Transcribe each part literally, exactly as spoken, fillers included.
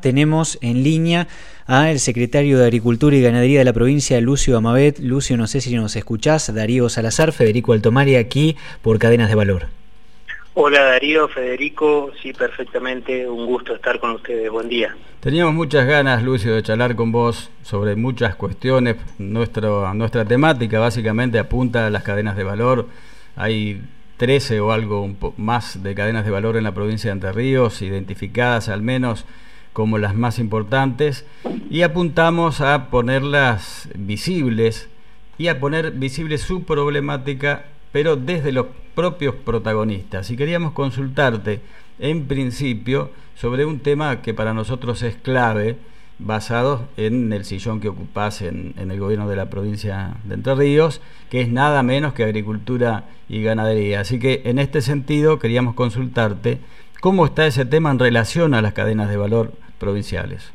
tenemos en línea al secretario de Agricultura y Ganadería de la provincia, Lucio Amabet. Lucio, no sé si nos escuchás. Darío Salazar, Federico Altomari, aquí por Cadenas de Valor. Hola Darío, Federico, sí, perfectamente, un gusto estar con ustedes, buen día. Teníamos muchas ganas, Lucio, de charlar con vos sobre muchas cuestiones. Nuestro, nuestra temática básicamente apunta a las cadenas de valor. Hay trece o algo un po más de cadenas de valor en la provincia de Entre Ríos, identificadas al menos como las más importantes, y apuntamos a ponerlas visibles y a poner visible su problemática, pero desde los propios protagonistas. Y queríamos consultarte, en principio, sobre un tema que para nosotros es clave, basado en el sillón que ocupás en, en el gobierno de la provincia de Entre Ríos, que es nada menos que agricultura y ganadería. Así que en este sentido queríamos consultarte cómo está ese tema en relación a las cadenas de valor provinciales.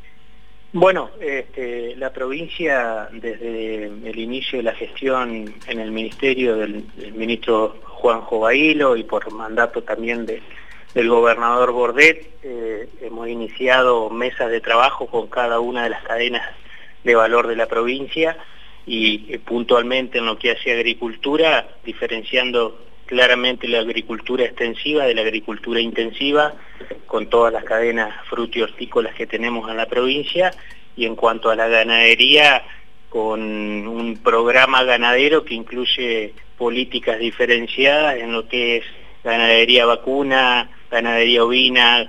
Bueno, este, la provincia, desde el inicio de la gestión en el ministerio del, del ministro Juanjo Bailo y por mandato también de, del gobernador Bordet, eh, hemos iniciado mesas de trabajo con cada una de las cadenas de valor de la provincia y eh, puntualmente en lo que hace agricultura, diferenciando claramente la agricultura extensiva de la agricultura intensiva, con todas las cadenas fruti-hortícolas que tenemos en la provincia, y en cuanto a la ganadería, con un programa ganadero que incluye políticas diferenciadas en lo que es ganadería vacuna, ganadería ovina,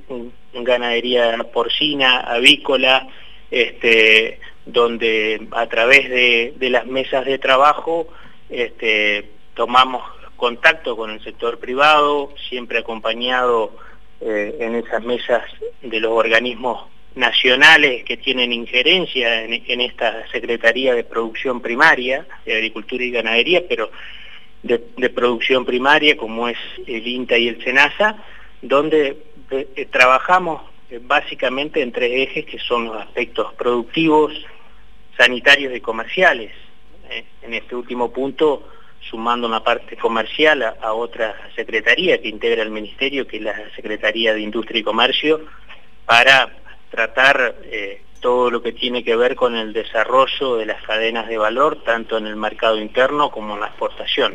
ganadería porcina, avícola, este, donde a través de, de las mesas de trabajo este, tomamos contacto con el sector privado, siempre acompañado eh, en esas mesas de los organismos nacionales que tienen injerencia en, en esta Secretaría de Producción Primaria, de Agricultura y Ganadería, pero de, de producción primaria, como es el INTA y el SENASA, donde eh, trabajamos eh, básicamente en tres ejes que son los aspectos productivos, sanitarios y comerciales. Eh, en este último punto, sumando una parte comercial a, a otra secretaría que integra el ministerio, que es la Secretaría de Industria y Comercio, para tratar eh, todo lo que tiene que ver con el desarrollo de las cadenas de valor, tanto en el mercado interno como en la exportación.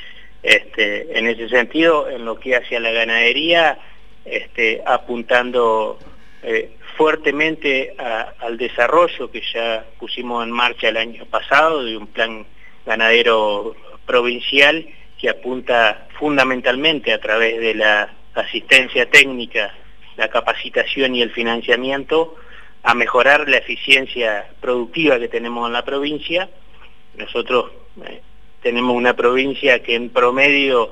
Este, en ese sentido, en lo que hace a la ganadería, este, apuntando eh, fuertemente a, al desarrollo que ya pusimos en marcha el año pasado, de un plan ganadero provincial que apunta fundamentalmente a través de la asistencia técnica, la capacitación y el financiamiento a mejorar la eficiencia productiva que tenemos en la provincia. Nosotros eh, tenemos una provincia que en promedio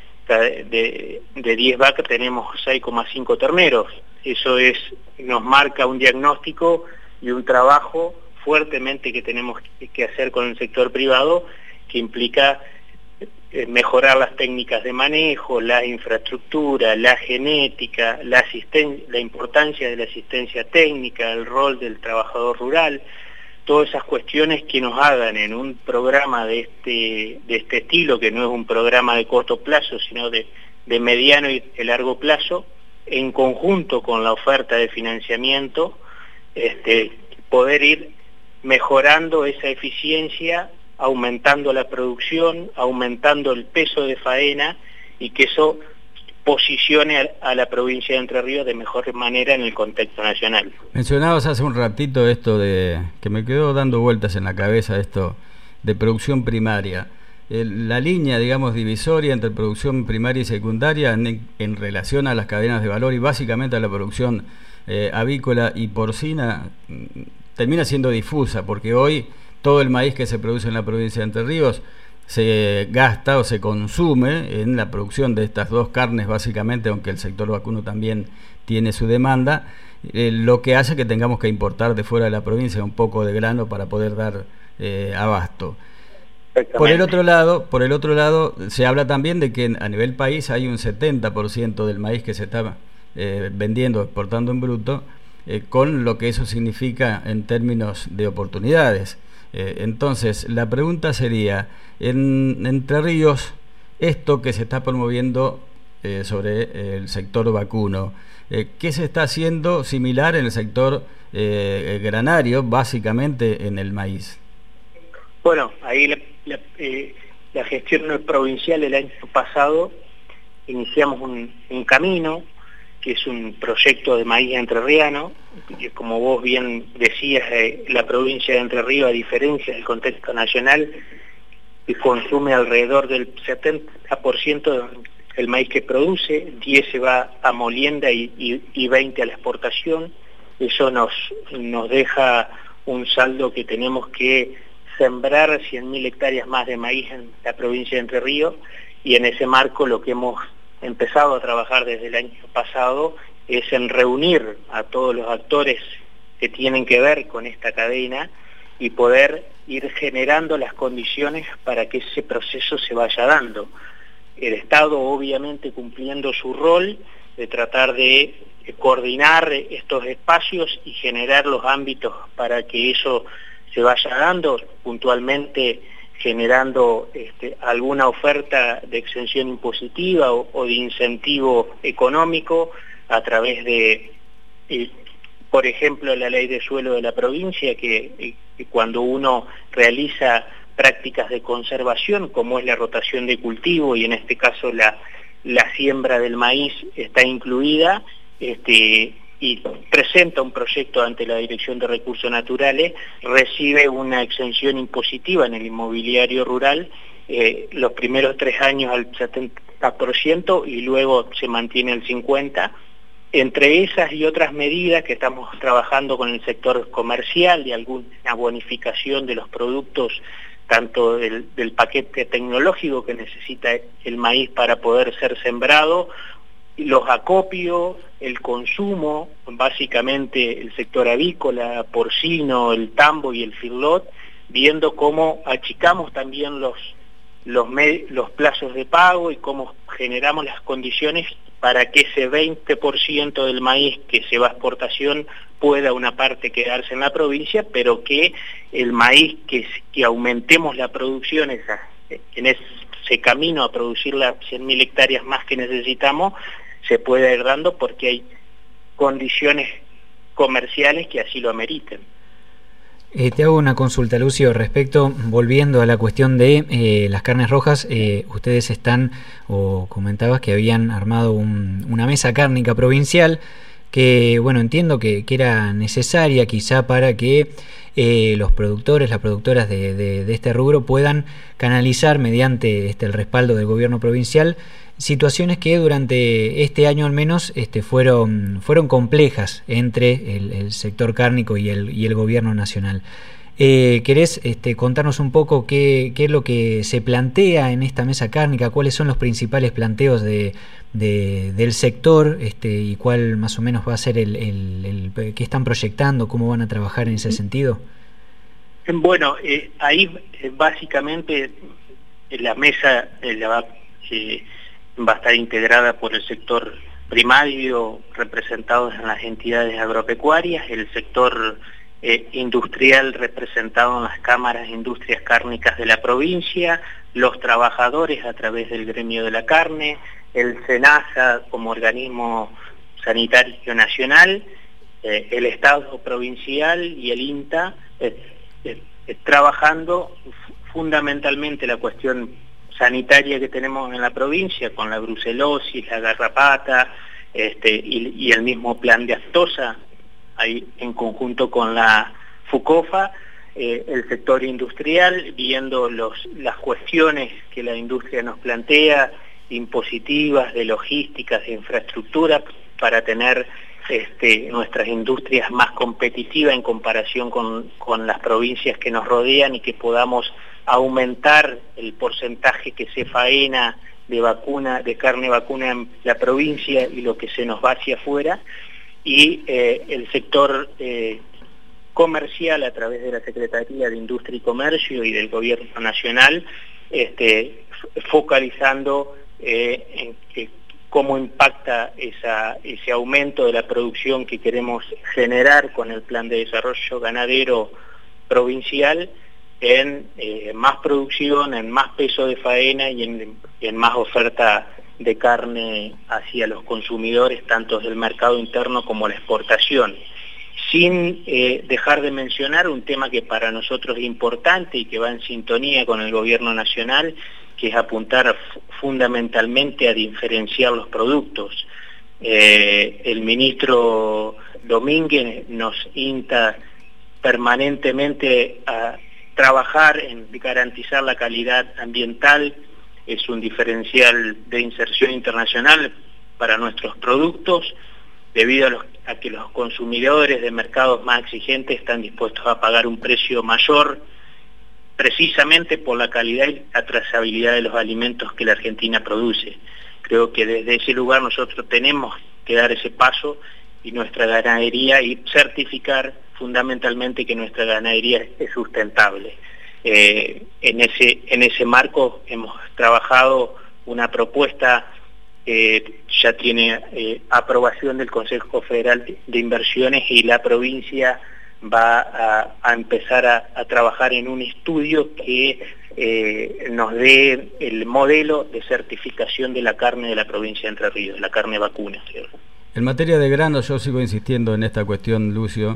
de, de diez vacas tenemos seis coma cinco terneros. Eso es, nos marca un diagnóstico y un trabajo fuertemente que tenemos que hacer con el sector privado, que implica mejorar las técnicas de manejo, la infraestructura, la genética, la, asisten la importancia de la asistencia técnica, el rol del trabajador rural, todas esas cuestiones que nos hagan en un programa de este, de este estilo, que no es un programa de corto plazo, sino de, de mediano y de largo plazo, en conjunto con la oferta de financiamiento, este, poder ir mejorando esa eficiencia, aumentando la producción, aumentando el peso de faena, y que eso posicione a, a la provincia de Entre Ríos de mejor manera en el contexto nacional. Mencionabas hace un ratito esto de, que me quedó dando vueltas en la cabeza, esto de producción primaria. El, la línea, digamos, divisoria entre producción primaria y secundaria en, en relación a las cadenas de valor y básicamente a la producción eh, avícola y porcina, termina siendo difusa, porque hoy todo el maíz que se produce en la provincia de Entre Ríos se gasta o se consume en la producción de estas dos carnes básicamente, aunque el sector vacuno también tiene su demanda, eh, lo que hace que tengamos que importar de fuera de la provincia un poco de grano para poder dar eh, abasto. Por el otro lado, por el otro lado, se habla también de que a nivel país hay un setenta por ciento del maíz que se está eh, vendiendo, exportando en bruto, eh, con lo que eso significa en términos de oportunidades. Eh, entonces, la pregunta sería, en Entre Ríos, esto que se está promoviendo eh, sobre eh, el sector vacuno. Eh, ¿Qué se está haciendo similar en el sector eh, granario, básicamente en el maíz? Bueno, ahí la, la, eh, la gestión provincial el año pasado iniciamos un, un camino, que es un proyecto de maíz entrerriano, que como vos bien decías, eh, la provincia de Entre Ríos, a diferencia del contexto nacional, consume alrededor del setenta por ciento del maíz que produce, diez se va a molienda y, y, y veinte a la exportación. Eso nos, nos deja un saldo que tenemos que sembrar cien mil hectáreas más de maíz en la provincia de Entre Ríos, y en ese marco lo que hemos empezado a trabajar desde el año pasado es en reunir a todos los actores que tienen que ver con esta cadena y poder ir generando las condiciones para que ese proceso se vaya dando. El Estado obviamente cumpliendo su rol de tratar de coordinar estos espacios y generar los ámbitos para que eso se vaya dando, puntualmente generando este, alguna oferta de exención impositiva o, o de incentivo económico a través de, eh, por ejemplo, la ley de suelo de la provincia, que, eh, que cuando uno realiza prácticas de conservación, como es la rotación de cultivo, y en este caso la, la siembra del maíz está incluida, este, y presenta un proyecto ante la Dirección de Recursos Naturales, recibe una exención impositiva en el inmobiliario rural, eh, los primeros tres años al setenta por ciento y luego se mantiene el cincuenta por ciento. Entre esas y otras medidas que estamos trabajando con el sector comercial, de alguna bonificación de los productos, tanto del, del paquete tecnológico que necesita el maíz para poder ser sembrado, los acopios, el consumo, básicamente el sector avícola, porcino, el tambo y el feedlot, viendo cómo achicamos también los, los, los plazos de pago y cómo generamos las condiciones para que ese veinte por ciento del maíz que se va a exportación pueda una parte quedarse en la provincia, pero que el maíz, que, que aumentemos la producción esa, en ese camino a producir las cien mil hectáreas más que necesitamos, se pueda ir dando porque hay condiciones comerciales que así lo ameriten. Eh, te hago una consulta, Lucio, respecto, volviendo a la cuestión de eh, las carnes rojas. Eh, ustedes están, o comentabas que habían armado un, una mesa cárnica provincial que, bueno, entiendo que, que era necesaria quizá para que eh, los productores, las productoras de, de, de este rubro puedan canalizar mediante este, el respaldo del gobierno provincial situaciones que durante este año al menos este, fueron, fueron complejas entre el, el sector cárnico y el, y el gobierno nacional. Eh, ¿Querés este, contarnos un poco qué, qué es lo que se plantea en esta mesa cárnica? ¿Cuáles son los principales planteos de, de, del sector este, y cuál más o menos va a ser el, el, el qué están proyectando, cómo van a trabajar en ese sentido? Bueno, eh, ahí eh, básicamente la mesa eh, la va, eh, va a estar integrada por el sector primario, representados en las entidades agropecuarias, el sector eh, industrial representado en las cámaras e industrias cárnicas de la provincia, los trabajadores a través del gremio de la carne, el SENASA como organismo sanitario nacional, eh, el Estado provincial y el INTA, eh, eh, eh, trabajando fundamentalmente la cuestión sanitaria que tenemos en la provincia, con la brucelosis, la garrapata, este, y, y el mismo plan de aftosa, ahí en conjunto con la FUCOFA, eh, el sector industrial, viendo los, las cuestiones que la industria nos plantea, impositivas, de logísticas, de infraestructura, para tener este, nuestras industrias más competitivas en comparación con, con las provincias que nos rodean y que podamos aumentar el porcentaje que se faena de vacuna, de carne vacuna en la provincia y lo que se nos va hacia afuera, y eh, el sector eh, comercial a través de la Secretaría de Industria y Comercio y del Gobierno Nacional, este, focalizando eh, en que cómo impacta esa, ese aumento de la producción que queremos generar con el Plan de Desarrollo Ganadero Provincial en eh, más producción, en más peso de faena y en, en más oferta de carne hacia los consumidores, tanto del mercado interno como la exportación. Sin eh, dejar de mencionar un tema que para nosotros es importante y que va en sintonía con el gobierno nacional, que es apuntar fundamentalmente a diferenciar los productos. Eh, el ministro Domínguez nos insta permanentemente a trabajar en garantizar la calidad ambiental, es un diferencial de inserción internacional para nuestros productos, debido a, los, a que los consumidores de mercados más exigentes están dispuestos a pagar un precio mayor, precisamente por la calidad y la trazabilidad de los alimentos que la Argentina produce. Creo que desde ese lugar nosotros tenemos que dar ese paso y nuestra ganadería y certificar fundamentalmente que nuestra ganadería es sustentable. Eh, en ese, en ese marco hemos trabajado una propuesta que ya tiene eh, aprobación del Consejo Federal de Inversiones y la provincia va a, a empezar a, a trabajar en un estudio que eh, nos dé el modelo de certificación de la carne de la provincia de Entre Ríos, la carne vacuna. En materia de granos, yo sigo insistiendo en esta cuestión, Lucio.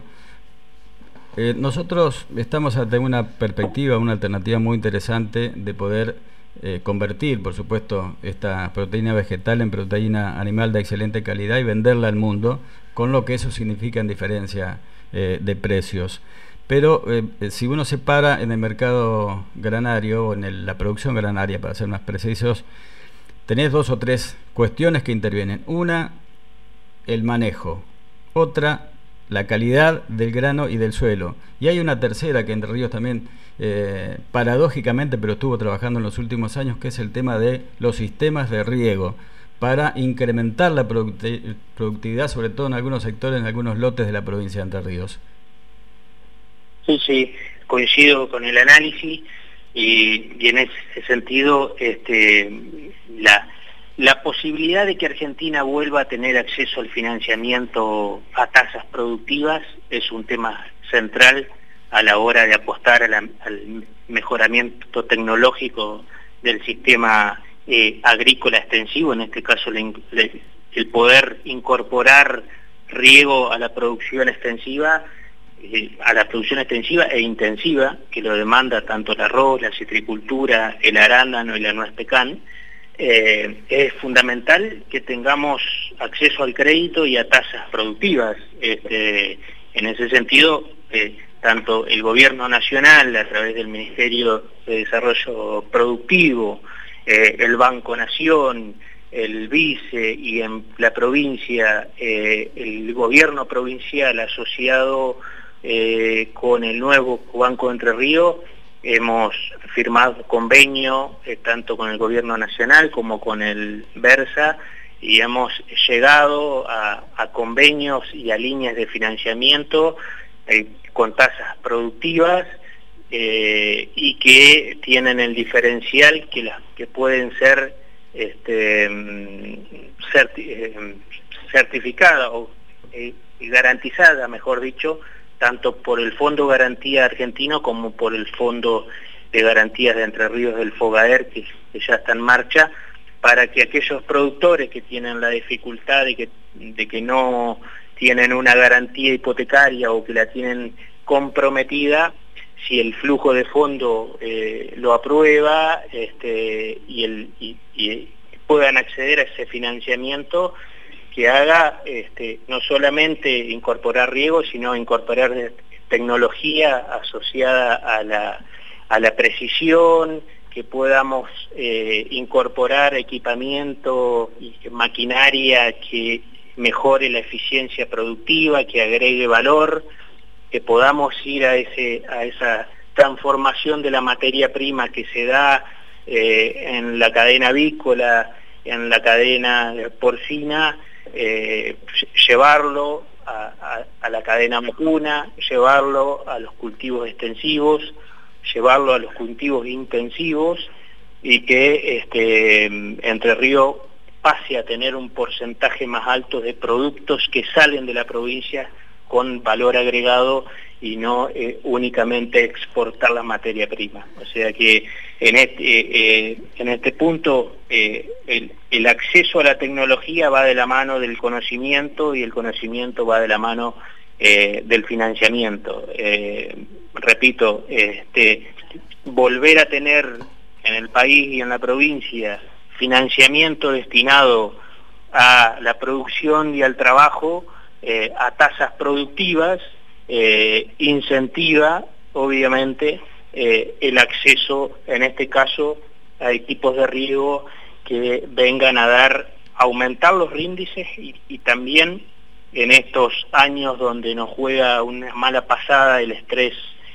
Eh, nosotros estamos ante una perspectiva, una alternativa muy interesante de poder eh, convertir, por supuesto, esta proteína vegetal en proteína animal de excelente calidad y venderla al mundo, con lo que eso significa en diferencia eh, de precios. Pero eh, si uno se para en el mercado granario o en el, la producción granaria, para ser más precisos, tenés dos o tres cuestiones que intervienen. Una, el manejo. Otra, la calidad del grano y del suelo. Y hay una tercera que Entre Ríos también, eh, paradójicamente, pero estuvo trabajando en los últimos años, que es el tema de los sistemas de riego, para incrementar la producti- productividad, sobre todo en algunos sectores, en algunos lotes de la provincia de Entre Ríos. Sí, sí, coincido con el análisis y, y en ese sentido este, la... La posibilidad de que Argentina vuelva a tener acceso al financiamiento a tasas productivas es un tema central a la hora de apostar a la, al mejoramiento tecnológico del sistema eh, agrícola extensivo, en este caso le, le, el poder incorporar riego a la producción extensiva, eh, a la producción extensiva e intensiva, que lo demanda tanto el arroz, la citricultura, el arándano y la nuez pecan. Eh, es fundamental que tengamos acceso al crédito y a tasas productivas. Este, en ese sentido, eh, tanto el gobierno nacional, a través del Ministerio de Desarrollo Productivo, eh, el Banco Nación, el Vice y en la provincia, eh, el gobierno provincial asociado eh, con el nuevo Banco de Entre Ríos, hemos firmado convenio eh, tanto con el gobierno nacional como con el Versa y hemos llegado a, a convenios y a líneas de financiamiento eh, con tasas productivas eh, y que tienen el diferencial que, las, que pueden ser este, certi eh, certificadas o eh, garantizadas, mejor dicho, tanto por el Fondo Garantía Argentino como por el Fondo de Garantías de Entre Ríos del FOGAER, que, que ya está en marcha, para que aquellos productores que tienen la dificultad de que, de que no tienen una garantía hipotecaria o que la tienen comprometida, si el flujo de fondo eh, lo aprueba este, y, el, y, y puedan acceder a ese financiamiento, que haga este, no solamente incorporar riego, sino incorporar tecnología asociada a la, a la precisión, que podamos eh, incorporar equipamiento y maquinaria que mejore la eficiencia productiva, que agregue valor, que podamos ir a, ese, a esa transformación de la materia prima que se da eh, en la cadena avícola, en la cadena porcina, Eh, llevarlo a, a, a la cadena vacuna, llevarlo a los cultivos extensivos, llevarlo a los cultivos intensivos y que este, Entre Ríos pase a tener un porcentaje más alto de productos que salen de la provincia con valor agregado y no eh, únicamente exportar la materia prima. O sea que en este, eh, eh, en este punto eh, el, el acceso a la tecnología va de la mano del conocimiento y el conocimiento va de la mano eh, del financiamiento. Eh, repito, este, volver a tener en el país y en la provincia financiamiento destinado a la producción y al trabajo eh, a tasas productivas, eh, incentiva obviamente eh, el acceso, en este caso, a equipos de riego que vengan a dar, aumentar los índices y, y también en estos años donde nos juega una mala pasada el estrés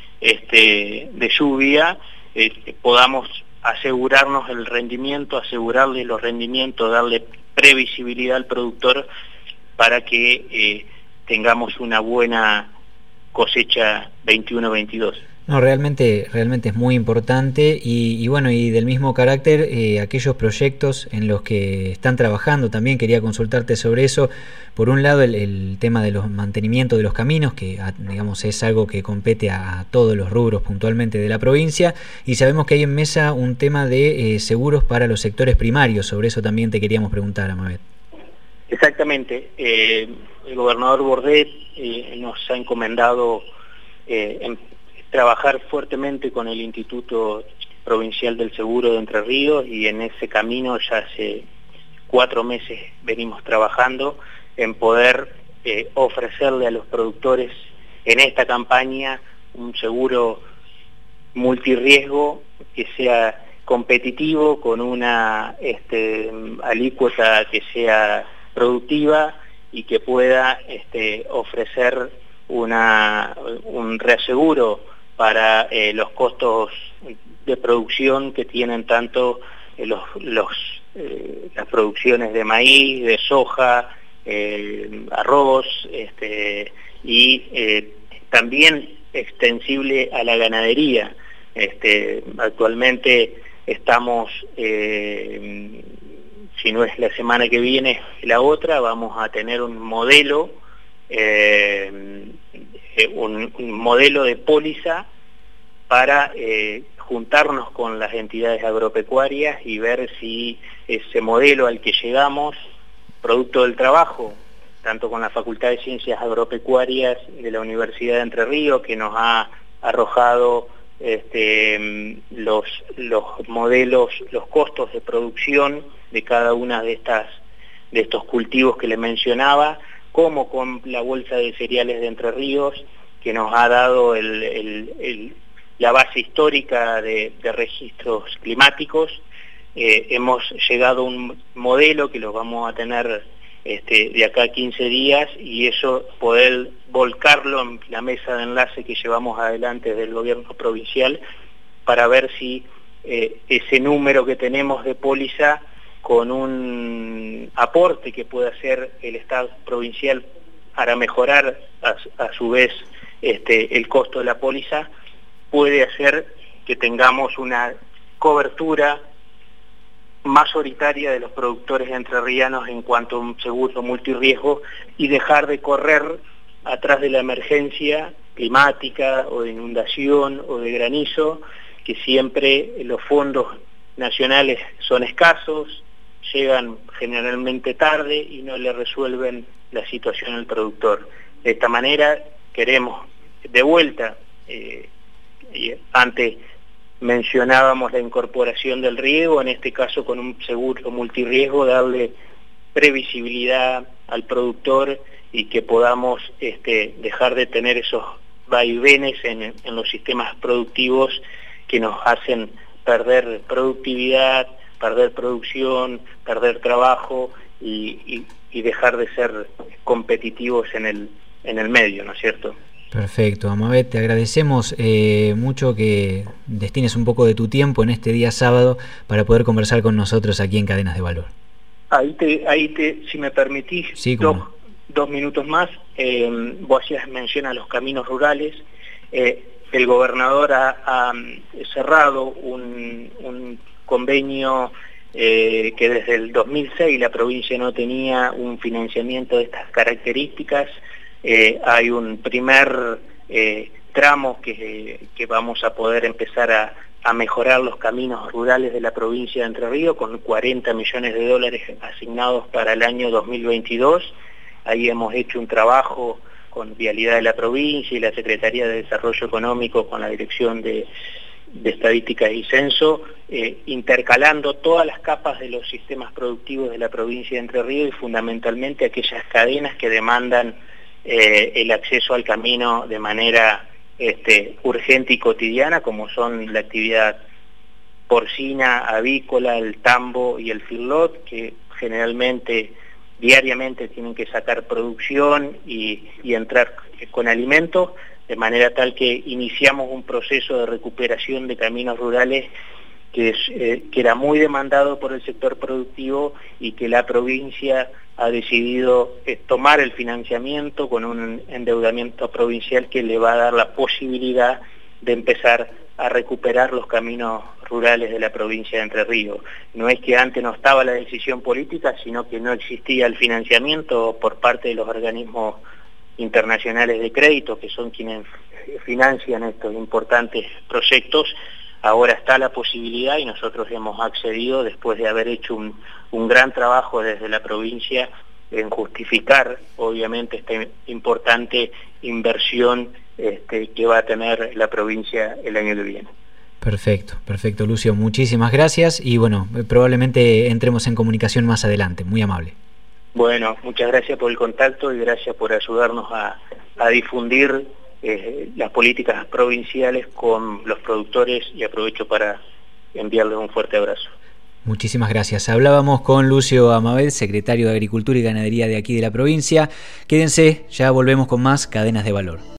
este, de lluvia, eh, podamos asegurarnos el rendimiento, asegurarle los rendimientos, darle previsibilidad al productor para que eh, tengamos una buena cosecha veintiuno veintidós. No, realmente, realmente es muy importante y, y bueno, y del mismo carácter, eh, aquellos proyectos en los que están trabajando, también quería consultarte sobre eso. Por un lado, el, el tema de los mantenimientos de los caminos, que digamos es algo que compete a, a todos los rubros puntualmente de la provincia, y sabemos que hay en mesa un tema de eh, seguros para los sectores primarios. Sobre eso también te queríamos preguntar, Amabet. Exactamente. Eh, el gobernador Bordet eh, nos ha encomendado eh, en trabajar fuertemente con el Instituto Provincial del Seguro de Entre Ríos, y en ese camino ya hace cuatro meses venimos trabajando en poder eh, ofrecerle a los productores en esta campaña un seguro multirriesgo que sea competitivo, con una este, alícuota que sea productiva y que pueda este, ofrecer una, un reaseguro para eh, los costos de producción que tienen tanto eh, los, los, eh, las producciones de maíz, de soja, eh, arroz, este, y eh, también extensible a la ganadería. Este, actualmente estamos, eh, si no es la semana que viene, la otra, vamos a tener un modelo eh, Un, un modelo de póliza para eh, juntarnos con las entidades agropecuarias y ver si ese modelo al que llegamos, producto del trabajo, tanto con la Facultad de Ciencias Agropecuarias de la Universidad de Entre Ríos, que nos ha arrojado este, los, los modelos, los costos de producción de cada una de estas de estos cultivos que le mencionaba, como con la Bolsa de Cereales de Entre Ríos, que nos ha dado el, el, el, la base histórica de, de registros climáticos. Eh, hemos llegado a un modelo que lo vamos a tener este, de acá a quince días, y eso poder volcarlo en la mesa de enlace que llevamos adelante del gobierno provincial para ver si eh, ese número que tenemos de póliza, con un aporte que pueda hacer el Estado provincial para mejorar a, a su vez este, el costo de la póliza, puede hacer que tengamos una cobertura mayoritaria de los productores entrerrianos en cuanto a un seguro multirriesgo, y dejar de correr atrás de la emergencia climática o de inundación o de granizo, que siempre los fondos nacionales son escasos, llegan generalmente tarde y no le resuelven la situación al productor. De esta manera queremos de vuelta, eh, y antes mencionábamos la incorporación del riego, en este caso con un seguro multirriesgo, darle previsibilidad al productor y que podamos este, dejar de tener esos vaivenes en, en los sistemas productivos que nos hacen perder productividad, perder producción, perder trabajo y, y, y dejar de ser competitivos en el, en el medio, ¿no es cierto? Perfecto, Amabet, te agradecemos eh, mucho que destines un poco de tu tiempo en este día sábado para poder conversar con nosotros aquí en Cadenas de Valor. Ahí te, ahí te si me permitís, sí, dos, no. dos minutos más. Eh, vos hacías mención a los caminos rurales. Eh, el gobernador ha, ha cerrado un, un convenio eh, que desde el dos mil seis la provincia no tenía un financiamiento de estas características. Eh, hay un primer eh, tramo que, que vamos a poder empezar a, a mejorar los caminos rurales de la provincia de Entre Ríos con cuarenta millones de dólares asignados para el año dos mil veintidós. Ahí hemos hecho un trabajo con Vialidad de la provincia y la Secretaría de Desarrollo Económico con la Dirección de, de Estadística y Censo, eh, intercalando todas las capas de los sistemas productivos de la provincia de Entre Ríos y fundamentalmente aquellas cadenas que demandan eh, el acceso al camino de manera este, urgente y cotidiana, como son la actividad porcina, avícola, el tambo y el feedlot, que generalmente diariamente tienen que sacar producción y, y entrar con alimentos, de manera tal que iniciamos un proceso de recuperación de caminos rurales que, es, eh, que era muy demandado por el sector productivo y que la provincia ha decidido eh, tomar el financiamiento con un endeudamiento provincial que le va a dar la posibilidad de empezar a recuperar los caminos rurales de la provincia de Entre Ríos. No es que antes no estaba la decisión política, sino que no existía el financiamiento por parte de los organismos internacionales de crédito, que son quienes financian estos importantes proyectos. Ahora está la posibilidad y nosotros hemos accedido después de haber hecho un, un gran trabajo desde la provincia en justificar, obviamente, esta importante inversión este, que va a tener la provincia el año que viene. Perfecto, perfecto, Lucio. Muchísimas gracias y bueno, probablemente entremos en comunicación más adelante. Muy amable. Bueno, muchas gracias por el contacto y gracias por ayudarnos a, a difundir eh, las políticas provinciales con los productores y aprovecho para enviarles un fuerte abrazo. Muchísimas gracias. Hablábamos con Lucio Amabel, secretario de Agricultura y Ganadería de aquí de la provincia. Quédense, ya volvemos con más Cadenas de Valor.